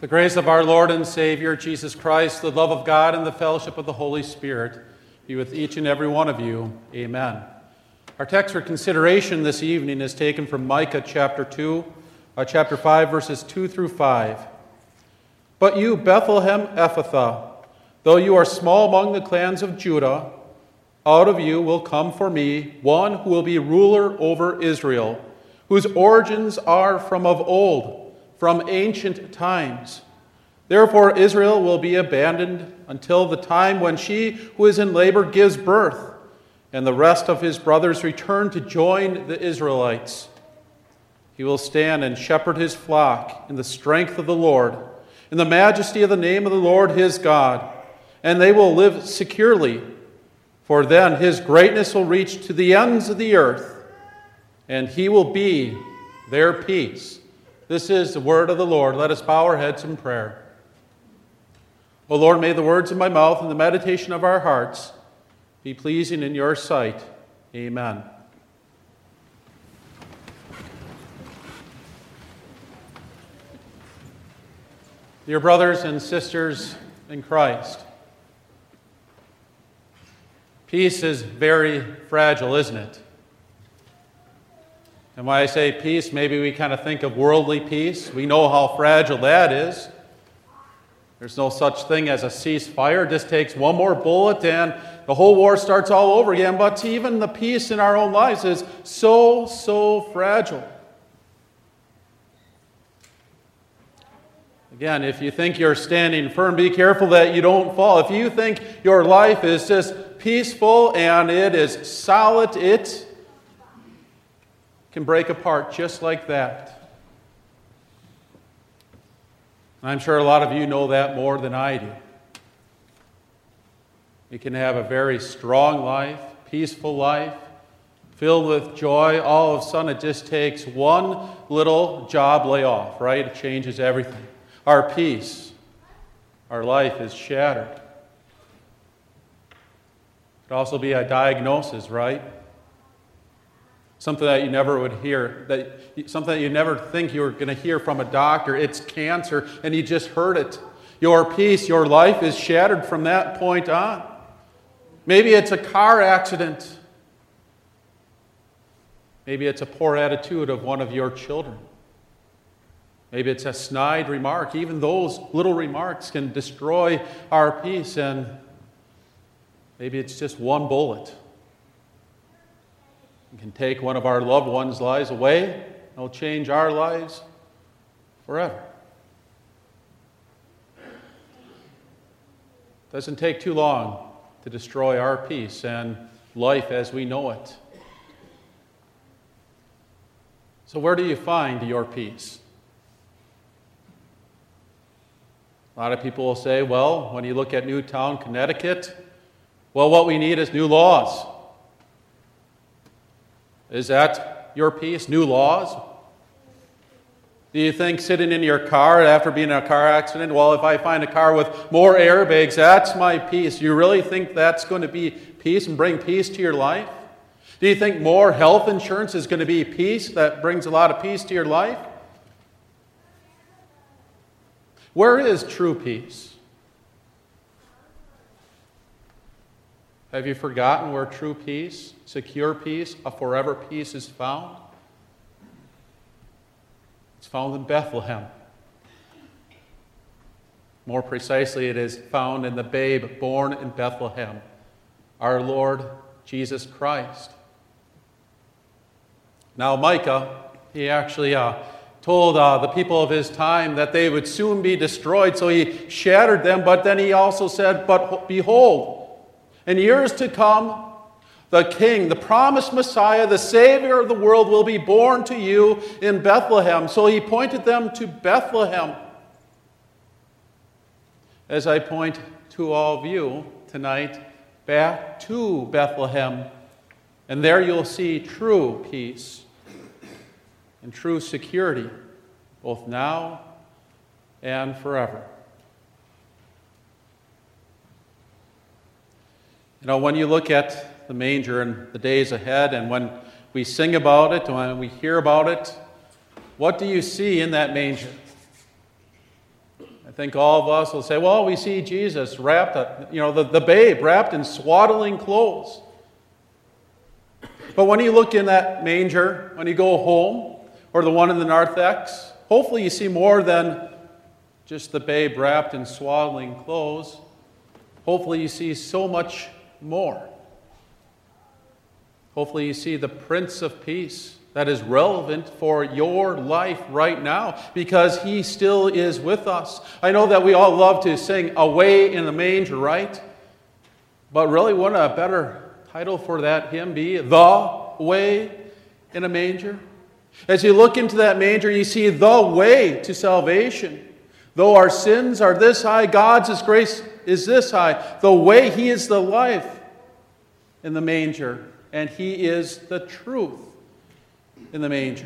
The grace of our Lord and Savior, Jesus Christ, the love of God, and the fellowship of the Holy Spirit be with each and every one of you. Amen. Our text for consideration this evening is taken from Micah chapter 5, verses 2 through 5. But you, Bethlehem Ephrathah, though you are small among the clans of Judah, out of you will come for me one who will be ruler over Israel, whose origins are from of old, from ancient times. Therefore Israel will be abandoned until the time when she who is in labor gives birth, and the rest of his brothers return to join the Israelites. He will stand and shepherd his flock in the strength of the Lord, in the majesty of the name of the Lord his God, and they will live securely, for then his greatness will reach to the ends of the earth, and he will be their peace. This is the word of the Lord. Let us bow our heads in prayer. O Lord, may the words of my mouth and the meditation of our hearts be pleasing in your sight. Amen. Dear brothers and sisters in Christ, peace is very fragile, isn't it? And when I say peace, maybe we kind of think of worldly peace. We know how fragile that is. There's no such thing as a ceasefire. It just takes one more bullet and the whole war starts all over again. But even the peace in our own lives is so fragile. Again, if you think you're standing firm, be careful that you don't fall. If you think your life is just peaceful and it is solid, it can break apart just like that. I'm sure a lot of you know that more than I do. You can have a very strong life, peaceful life, filled with joy. All of a sudden, it just takes one little job layoff, right? It changes everything. Our peace, our life is shattered. It could also be a diagnosis, right? Something that you never would hear, something that you never think you were going to hear from a doctor. It's cancer, and you just heard it. Your peace, your life is shattered from that point on. Maybe it's a car accident. Maybe it's a poor attitude of one of your children. Maybe it's a snide remark. Even those little remarks can destroy our peace, and maybe it's just one bullet. It can take one of our loved ones' lives away. It'll change our lives forever. It doesn't take too long to destroy our peace and life as we know it. So where do you find your peace? A lot of people will say, well, when you look at Newtown, Connecticut, well, what we need is new laws. Is that your peace? New laws? Do you think sitting in your car after being in a car accident, well, if I find a car with more airbags, that's my peace? You really think that's going to be peace and bring peace to your life? Do you think more health insurance is going to be peace that brings a lot of peace to your life? Where is true peace? Have you forgotten where true peace, secure peace, a forever peace is found? It's found in Bethlehem. More precisely, it is found in the babe born in Bethlehem, our Lord Jesus Christ. Now Micah, he actually told the people of his time that they would soon be destroyed, so he shattered them, but then he also said, but behold, in years to come, the King, the promised Messiah, the Savior of the world will be born to you in Bethlehem. So he pointed them to Bethlehem. As I point to all of you tonight, back to Bethlehem. And there you'll see true peace and true security, both now and forever. You know, when you look at the manger and the days ahead, and when we sing about it, when we hear about it, what do you see in that manger? I think all of us will say, well, we see Jesus wrapped, the babe wrapped in swaddling clothes. But when you look in that manger, when you go home, or the one in the narthex, hopefully you see more than just the babe wrapped in swaddling clothes. Hopefully you see so much more. Hopefully you see the Prince of Peace that is relevant for your life right now, because he still is with us. I know that we all love to sing Away in the Manger, right? But really, wouldn't a better title for that hymn be The Way in a Manger? As you look into that manger, you see the way to salvation. Though our sins are this high, God's grace is this high. The way, he is the life in the manger, and he is the truth in the manger.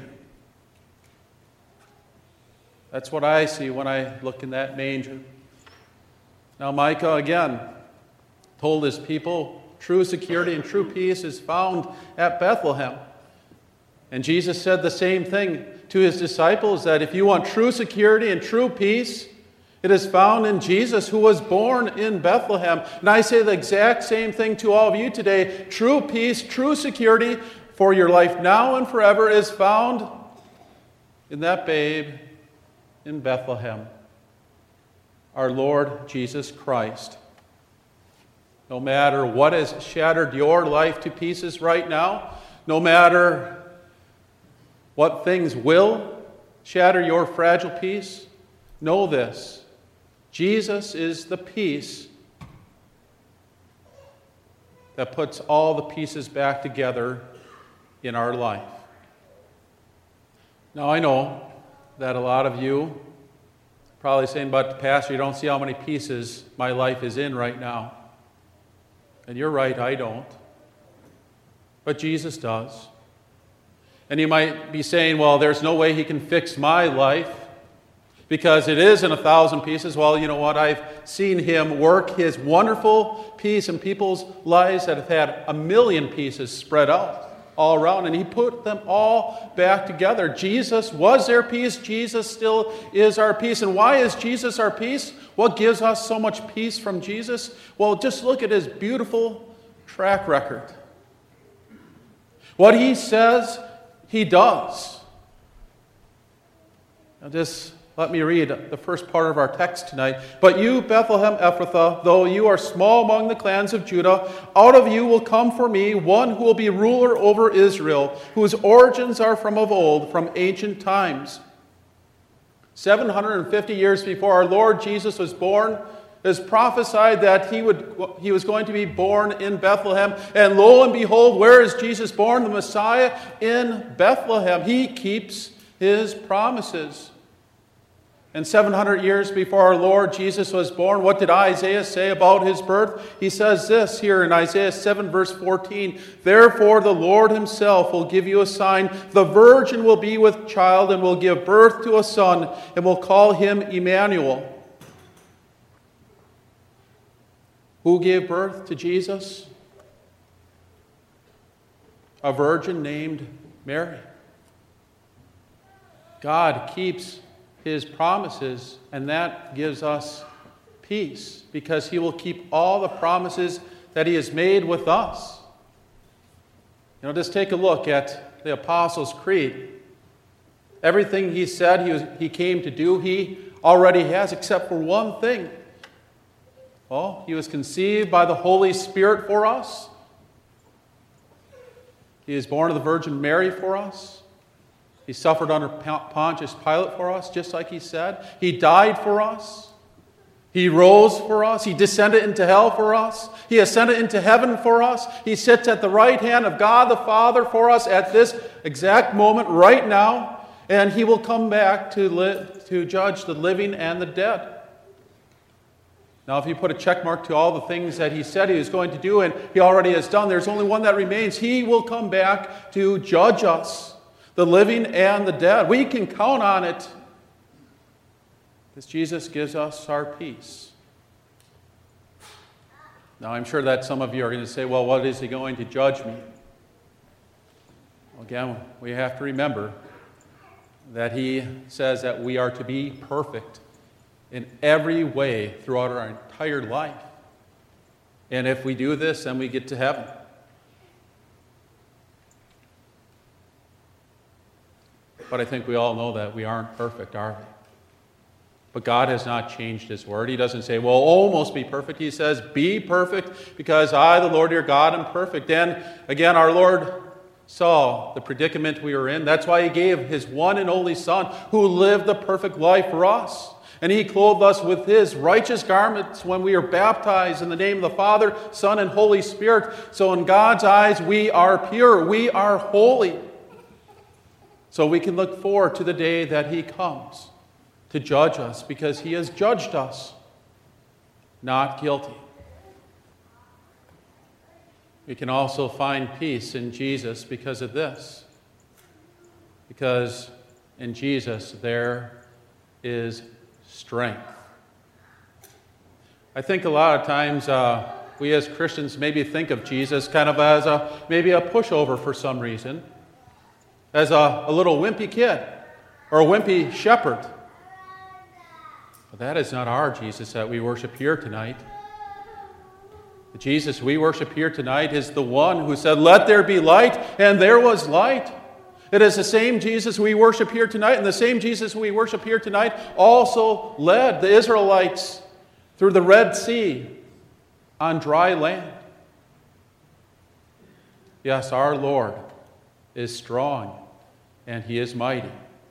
That's what I see when I look in that manger. Now Micah again told his people, true security and true peace is found at Bethlehem. And Jesus said the same thing to his disciples, that if you want true security and true peace, it is found in Jesus, who was born in Bethlehem. And I say the exact same thing to all of you today. True peace, true security for your life now and forever is found in that babe in Bethlehem, our Lord Jesus Christ. No matter what has shattered your life to pieces right now, no matter what things will shatter your fragile peace, know this: Jesus is the peace that puts all the pieces back together in our life. Now, I know that a lot of you are probably saying, but Pastor, you don't see how many pieces my life is in right now. And you're right, I don't. But Jesus does. And you might be saying, well, there's no way he can fix my life because it is in 1,000 pieces. Well, you know what? I've seen him work his wonderful peace in people's lives that have had 1,000,000 pieces spread out all around, and he put them all back together. Jesus was their peace. Jesus still is our peace. And why is Jesus our peace? What gives us so much peace from Jesus? Well, just look at his beautiful track record. What he says, he does. Now just let me read the first part of our text tonight. But you, Bethlehem Ephrathah, though you are small among the clans of Judah, out of you will come for me one who will be ruler over Israel, whose origins are from of old, from ancient times. 750 years before our Lord Jesus was born, it is prophesied that he was going to be born in Bethlehem. And lo and behold, where is Jesus born? The Messiah in Bethlehem. He keeps his promises. And 700 years before our Lord Jesus was born, what did Isaiah say about his birth? He says this here in Isaiah 7 verse 14, therefore the Lord himself will give you a sign. The virgin will be with child and will give birth to a son and will call him Emmanuel. Who gave birth to Jesus? A virgin named Mary. God keeps his promises, and that gives us peace because he will keep all the promises that he has made with us. You know, just take a look at the Apostles' Creed. Everything he said he came to do, he already has, except for one thing. Well, he was conceived by the Holy Spirit for us. He is born of the Virgin Mary for us. He suffered under Pontius Pilate for us, just like he said. He died for us. He rose for us. He descended into hell for us. He ascended into heaven for us. He sits at the right hand of God the Father for us at this exact moment right now. And he will come back to judge the living and the dead. Now, if you put a check mark to all the things that he said he was going to do and he already has done, there's only one that remains. He will come back to judge us, the living and the dead. We can count on it because Jesus gives us our peace. Now, I'm sure that some of you are going to say, well, what is he going to judge me? Again, we have to remember that he says that we are to be perfect in every way throughout our entire life. And if we do this, then we get to heaven. But I think we all know that we aren't perfect, are we? But God has not changed His word. He doesn't say, well, almost be perfect. He says, be perfect because I, the Lord your God, am perfect. And again, our Lord saw the predicament we were in. That's why He gave His one and only Son, who lived the perfect life for us. And He clothed us with His righteous garments when we are baptized in the name of the Father, Son, and Holy Spirit. So in God's eyes, we are pure. We are holy. So we can look forward to the day that He comes to judge us, because He has judged us not guilty. We can also find peace in Jesus because of this. Because in Jesus there is strength. I think a lot of times we as Christians maybe think of Jesus kind of as maybe a pushover for some reason, as a little wimpy kid or a wimpy shepherd. But that is not our Jesus that we worship here tonight. The Jesus we worship here tonight is the one who said, "Let there be light," and there was light. It is the same Jesus we worship here tonight, and the same Jesus we worship here tonight also led the Israelites through the Red Sea on dry land. Yes, our Lord is strong, and He is mighty.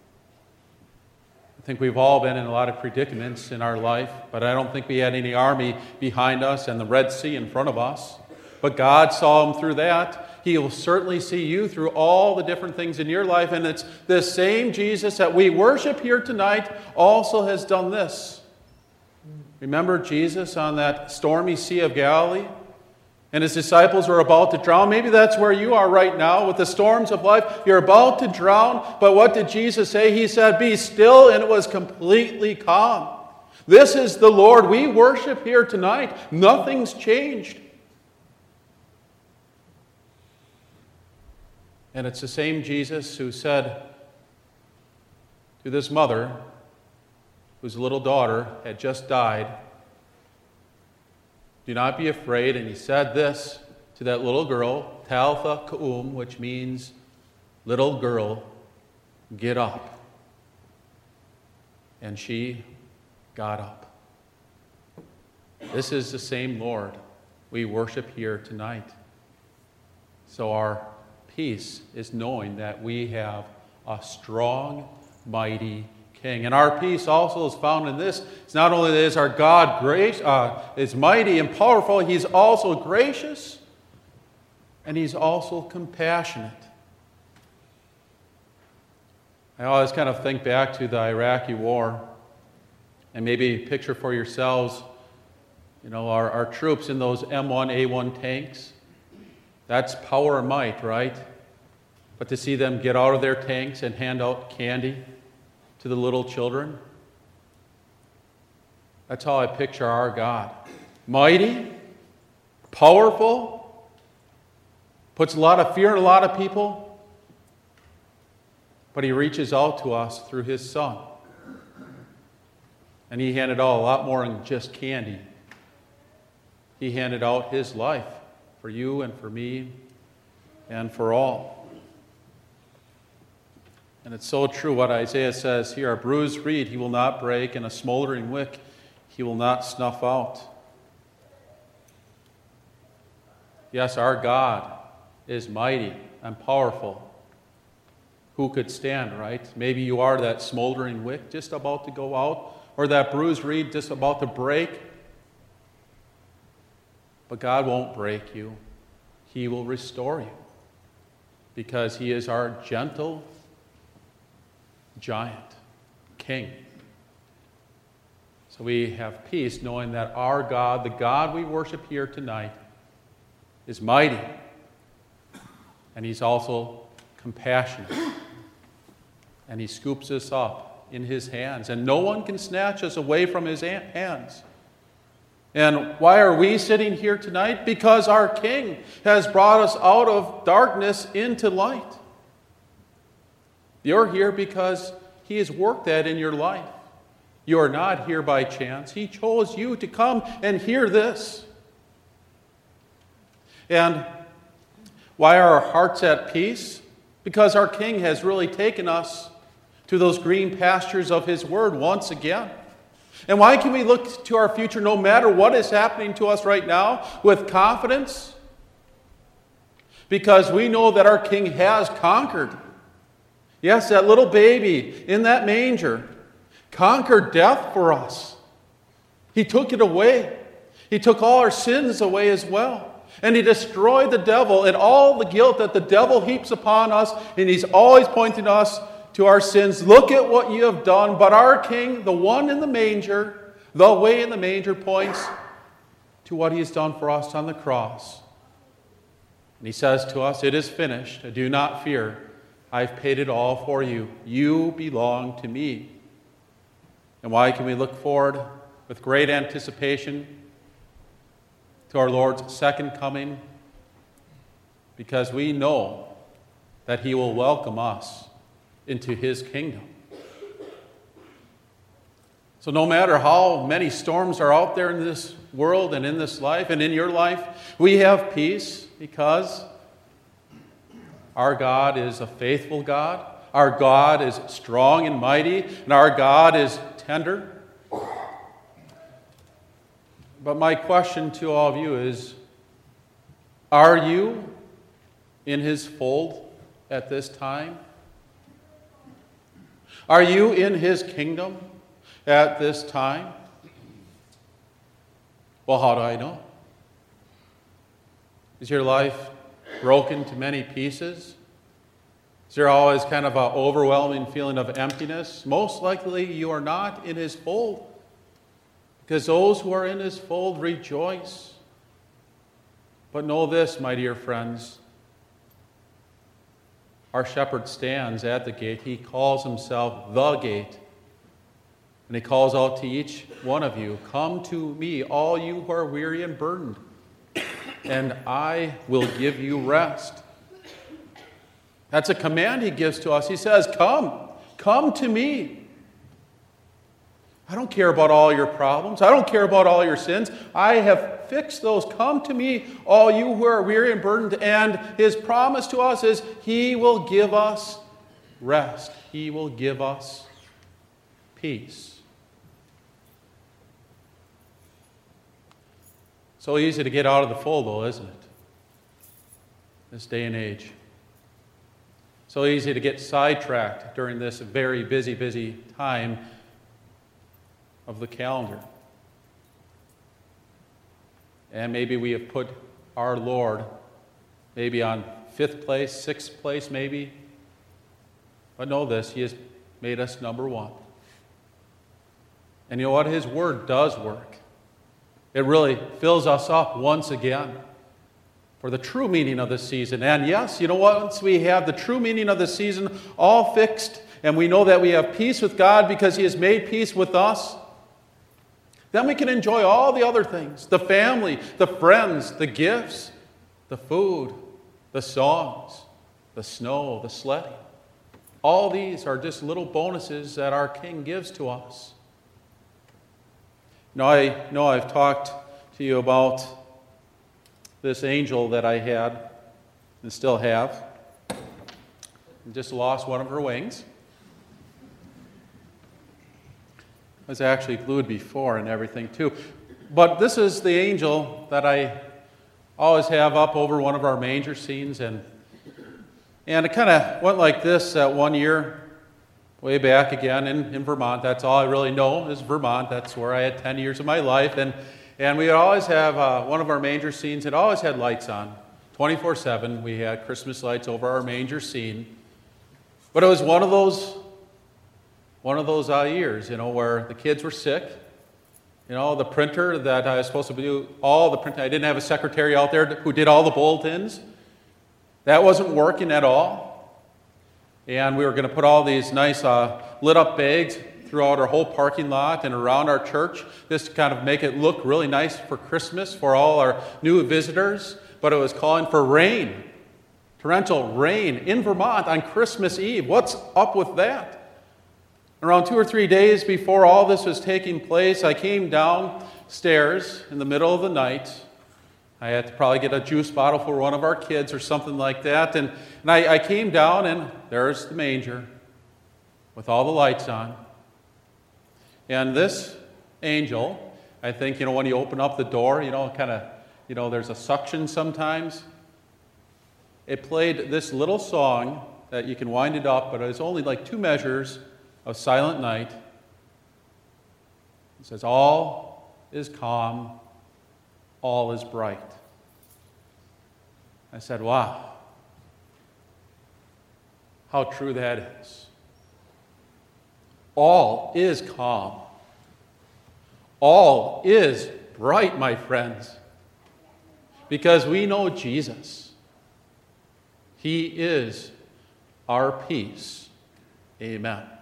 I think we've all been in a lot of predicaments in our life, but I don't think we had any army behind us and the Red Sea in front of us. But God saw them through that. He will certainly see you through all the different things in your life. And it's the same Jesus that we worship here tonight also has done this. Remember Jesus on that stormy Sea of Galilee? And His disciples were about to drown. Maybe that's where you are right now with the storms of life. You're about to drown. But what did Jesus say? He said, "Be still," and it was completely calm. This is the Lord we worship here tonight. Nothing's changed. And it's the same Jesus who said to this mother, whose little daughter had just died, "Do not be afraid." And He said this to that little girl, Talitha Koum, which means, "Little girl, get up." And she got up. This is the same Lord we worship here tonight. So our peace is knowing that we have a strong, mighty King. And our peace also is found in this. It's not only that is our God is mighty and powerful, He's also gracious and He's also compassionate. I always kind of think back to the Iraqi war and maybe picture for yourselves, our troops in those M1A1 tanks. That's power and might, right? But to see them get out of their tanks and hand out candy to the little children, that's how I picture our God. Mighty, powerful, puts a lot of fear in a lot of people, but He reaches out to us through His Son. And He handed out a lot more than just candy. He handed out His life for you and for me and for all. And it's so true what Isaiah says here. "A bruised reed He will not break, and a smoldering wick He will not snuff out." Yes, our God is mighty and powerful. Who could stand, right? Maybe you are that smoldering wick just about to go out, or that bruised reed just about to break. But God won't break you. He will restore you, because He is our gentle giant King. So we have peace knowing that our God, the God we worship here tonight, is mighty, and He's also compassionate, and He scoops us up in His hands, and no one can snatch us away from His hands. And why are we sitting here tonight? Because our King has brought us out of darkness into light. You're here because He has worked that in your life. You are not here by chance. He chose you to come and hear this. And why are our hearts at peace? Because our King has really taken us to those green pastures of His Word once again. And why can we look to our future no matter what is happening to us right now with confidence? Because we know that our King has conquered. Yes, that little baby in that manger conquered death for us. He took it away. He took all our sins away as well. And He destroyed the devil and all the guilt that the devil heaps upon us. And He's always pointing us to our sins. Look at what you have done. But our King, the one in the manger, the way in the manger, points to what He has done for us on the cross. And He says to us, it is finished. Do not fear. I've paid it all for you. You belong to me. And why can we look forward with great anticipation to our Lord's second coming? Because we know that He will welcome us into His kingdom. So no matter how many storms are out there in this world and in this life and in your life, we have peace because our God is a faithful God. Our God is strong and mighty, and our God is tender. But my question to all of you is, are you in His fold at this time? Are you in His kingdom at this time? Well, how do I know? Is your life broken to many pieces? Is there always kind of an overwhelming feeling of emptiness? Most likely you are not in His fold, because those who are in His fold rejoice. But know this, my dear friends, our shepherd stands at the gate. He calls Himself the gate. And He calls out to each one of you, come to me, all you who are weary and burdened, and I will give you rest. That's a command He gives to us. He says, come to me. I don't care about all your problems. I don't care about all your sins. I have fixed those. Come to me, all you who are weary and burdened. And His promise to us is He will give us rest. He will give us peace. So easy to get out of the fold, though, isn't it? This day and age. So easy to get sidetracked during this very busy time of the calendar. And maybe we have put our Lord maybe on 5th place, 6th place maybe. But know this, He has made us number 1. And you know what? His Word does work. It really fills us up once again for the true meaning of the season. And yes, you know what? Once we have the true meaning of the season all fixed, and we know that we have peace with God because He has made peace with us, then we can enjoy all the other things, the family, the friends, the gifts, the food, the songs, the snow, the sledding. All these are just little bonuses that our King gives to us. Now, I know I've talked to you about this angel that I had and still have. I just lost one of her wings. It was actually glued before and everything too. But this is the angel that I always have up over one of our manger scenes. And it kind of went like this that one year, way back again in Vermont. That's all I really know is Vermont. That's where I had 10 years of my life. And we would always have one of our manger scenes. It always had lights on, 24/7. We had Christmas lights over our manger scene. But it was one of those years, where the kids were sick. The printer that I was supposed to do all the printing. I didn't have a secretary out there who did all the bulletins. That wasn't working at all. And we were going to put all these nice lit up bags throughout our whole parking lot and around our church, just to kind of make it look really nice for Christmas for all our new visitors. But it was calling for rain, torrential rain in Vermont on Christmas Eve. What's up with that? Around 2 or 3 days before all this was taking place, I came downstairs in the middle of the night. I had to probably get a juice bottle for one of our kids or something like that. And I came down, and there's the manger with all the lights on. And this angel, I think, when you open up the door, there's a suction sometimes. It played this little song that you can wind it up, but it's only like 2 measures of Silent Night. It says, all is calm, all is bright. I said, wow, how true that is. All is calm. All is bright, my friends, because we know Jesus. He is our peace. Amen.